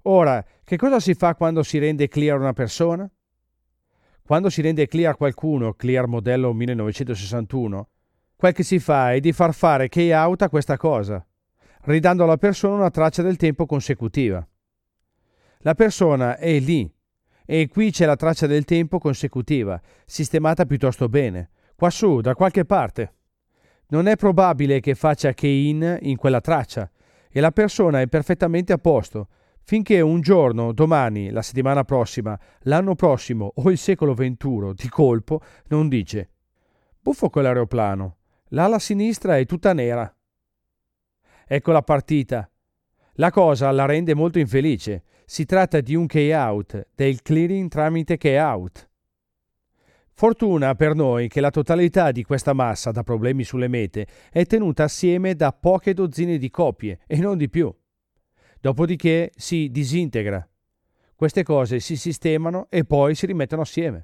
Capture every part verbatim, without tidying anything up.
Ora, che cosa si fa quando si rende clear una persona? Quando si rende clear qualcuno, clear modello millenovecentosessantuno, quel che si fa è di far fare key out a questa cosa, ridando alla persona una traccia del tempo consecutiva. La persona è lì, e qui c'è la traccia del tempo consecutiva, sistemata piuttosto bene, quassù, da qualche parte. Non è probabile che faccia key in in quella traccia, e la persona è perfettamente a posto, finché un giorno, domani, la settimana prossima, l'anno prossimo o il secolo venturo, di colpo, non dice «Buffo quell'aeroplano, l'ala sinistra è tutta nera». Ecco la partita. La cosa la rende molto infelice. Si tratta di un key out, del clearing tramite key out. Fortuna per noi che la totalità di questa massa da problemi sulle mete è tenuta assieme da poche dozzine di copie e non di più. Dopodiché si disintegra. Queste cose si sistemano e poi si rimettono assieme.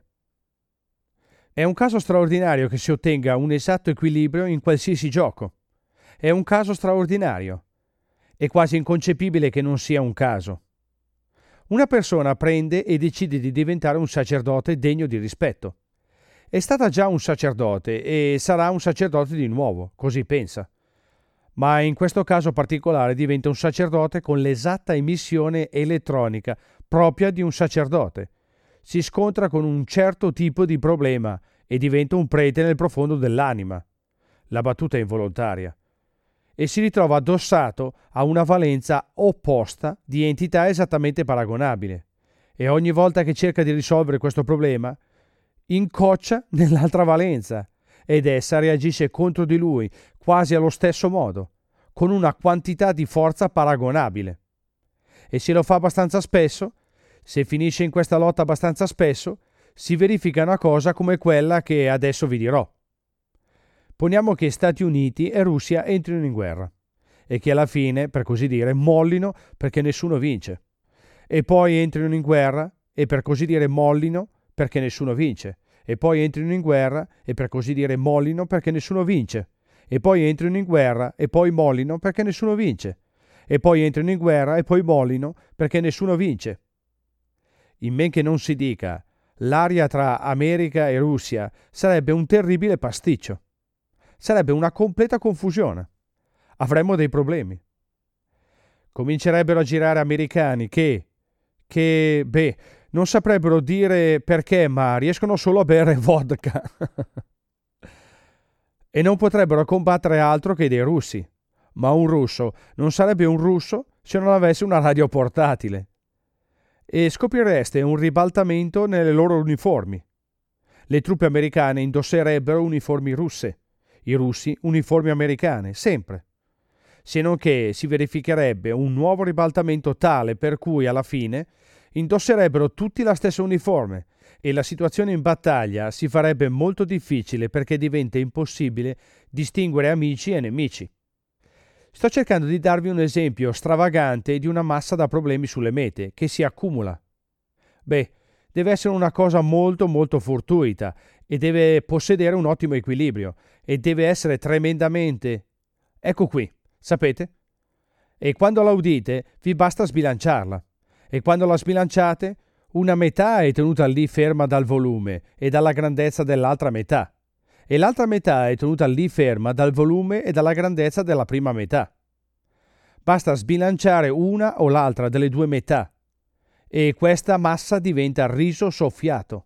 È un caso straordinario che si ottenga un esatto equilibrio in qualsiasi gioco. È un caso straordinario. È quasi inconcepibile che non sia un caso. Una persona prende e decide di diventare un sacerdote degno di rispetto. È stata già un sacerdote e sarà un sacerdote di nuovo, così pensa. Ma in questo caso particolare diventa un sacerdote con l'esatta emissione elettronica propria di un sacerdote. Si scontra con un certo tipo di problema e diventa un prete nel profondo dell'anima. La battuta è involontaria. E si ritrova addossato a una valenza opposta di entità esattamente paragonabile. E ogni volta che cerca di risolvere questo problema, incoccia nell'altra valenza ed essa reagisce contro di lui quasi allo stesso modo, con una quantità di forza paragonabile. E se lo fa abbastanza spesso, se finisce in questa lotta abbastanza spesso, si verifica una cosa come quella che adesso vi dirò. Poniamo che Stati Uniti e Russia entrino in guerra e che alla fine, per così dire, mollino perché nessuno vince. E poi entrino in guerra e per così dire mollino perché nessuno vince. E poi entrino in guerra e per così dire mollino perché nessuno vince. E poi entrino in guerra e poi mollino perché nessuno vince. E poi entrino in guerra e poi mollino perché nessuno vince. In men che non si dica, l'aria tra America e Russia sarebbe un terribile pasticcio. Sarebbe una completa confusione. Avremmo dei problemi. Comincerebbero a girare americani che, che, beh, non saprebbero dire perché, ma riescono solo a bere vodka. E non potrebbero combattere altro che dei russi. Ma un russo non sarebbe un russo se non avesse una radio portatile. E scoprireste un ribaltamento nelle loro uniformi. Le truppe americane indosserebbero uniformi russe, i russi uniformi americane, sempre. Se non che si verificherebbe un nuovo ribaltamento tale per cui alla fine indosserebbero tutti la stessa uniforme e la situazione in battaglia si farebbe molto difficile perché diventa impossibile distinguere amici e nemici. Sto cercando di darvi un esempio stravagante di una massa da problemi sulle mete che si accumula. Beh, deve essere una cosa molto molto fortuita e deve possedere un ottimo equilibrio e deve essere tremendamente... Ecco qui, sapete? E quando la udite vi basta sbilanciarla. E quando la sbilanciate, una metà è tenuta lì ferma dal volume e dalla grandezza dell'altra metà, e l'altra metà è tenuta lì ferma dal volume e dalla grandezza della prima metà. Basta sbilanciare una o l'altra delle due metà, e questa massa diventa riso soffiato.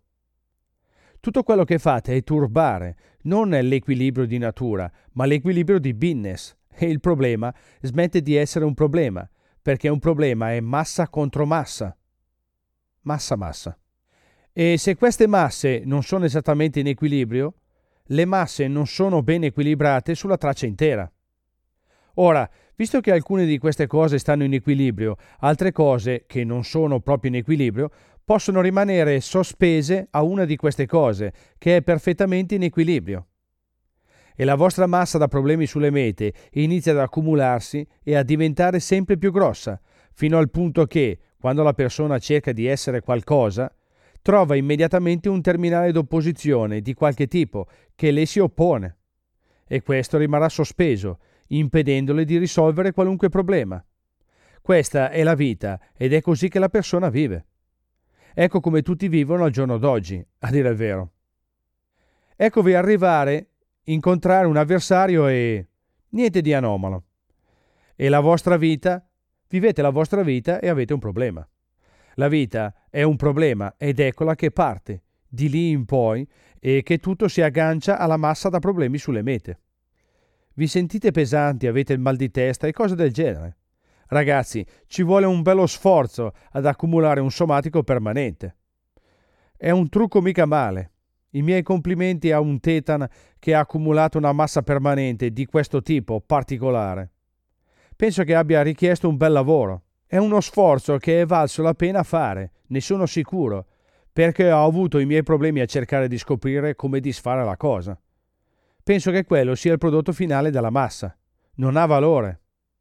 Tutto quello che fate è turbare non l'equilibrio di natura, ma l'equilibrio di business, e il problema smette di essere un problema, perché un problema è massa contro massa. Massa massa. E se queste masse non sono esattamente in equilibrio, le masse non sono ben equilibrate sulla traccia intera. Ora, visto che alcune di queste cose stanno in equilibrio, altre cose, che non sono proprio in equilibrio, possono rimanere sospese a una di queste cose, che è perfettamente in equilibrio. E la vostra massa da problemi sulle mete inizia ad accumularsi e a diventare sempre più grossa, fino al punto che, quando la persona cerca di essere qualcosa, trova immediatamente un terminale d'opposizione di qualche tipo che le si oppone. E questo rimarrà sospeso, impedendole di risolvere qualunque problema. Questa è la vita ed è così che la persona vive. Ecco come tutti vivono al giorno d'oggi, a dire il vero. Eccovi arrivare, incontrare un avversario e niente di anomalo. E la vostra vita, vivete la vostra vita e avete un problema. La vita è un problema ed eccola che parte, di lì in poi, e che tutto si aggancia alla massa da problemi sulle mete. Vi sentite pesanti, avete il mal di testa e cose del genere. Ragazzi, ci vuole un bello sforzo ad accumulare un somatico permanente. È un trucco mica male. I miei complimenti a un tetan che ha accumulato una massa permanente di questo tipo particolare. Penso che abbia richiesto un bel lavoro. È uno sforzo che è valso la pena fare, ne sono sicuro, perché ho avuto i miei problemi a cercare di scoprire come disfare la cosa. Penso che quello sia il prodotto finale della massa. Non ha valore.